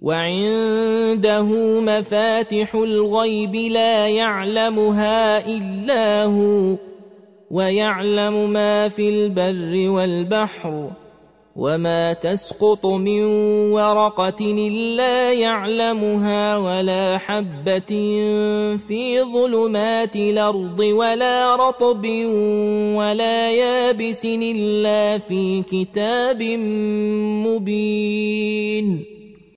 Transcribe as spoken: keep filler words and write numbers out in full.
وعنده مفاتح الغيب لا يعلمها إلا هو ويعلم ما في البر والبحر وما تسقط من ورقة إلا يعلمها ولا حبة في ظلمات الأرض ولا رطب ولا يابس إلا في كتاب مبين.